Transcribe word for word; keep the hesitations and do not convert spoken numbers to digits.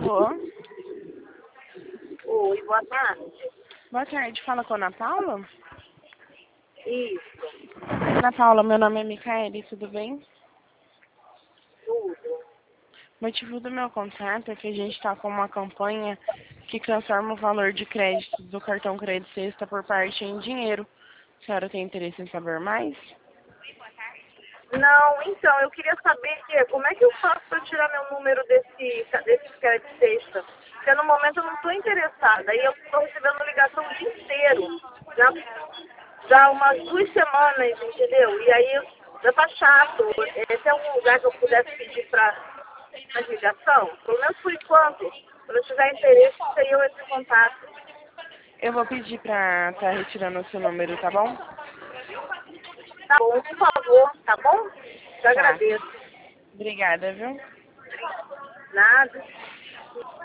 Alô? Oi, boa tarde. Boa tarde, fala com a Ana Paula? Isso, Ana Paula, meu nome é Micaele, tudo bem? tudo. O motivo do meu contato é que a gente está com uma campanha que transforma o valor de crédito do cartão Crédito Sexta por parte em dinheiro. A senhora tem interesse em saber mais? Não, então, eu queria saber que, como é que eu faço para tirar meu número desse, desse crédito sexta? Porque no momento eu não estou interessada. E eu estou recebendo ligação o dia inteiro. Já, já há umas duas semanas, entendeu? E aí já tá chato. É, tem algum lugar que eu pudesse pedir para a ligação? Pelo menos por enquanto. Quando eu tiver interesse, aí eu entro em contato. Eu vou pedir para estar retirando o seu número, tá bom? Tá bom, por favor, tá bom? Eu Tá. agradeço. Obrigada, viu? Nada.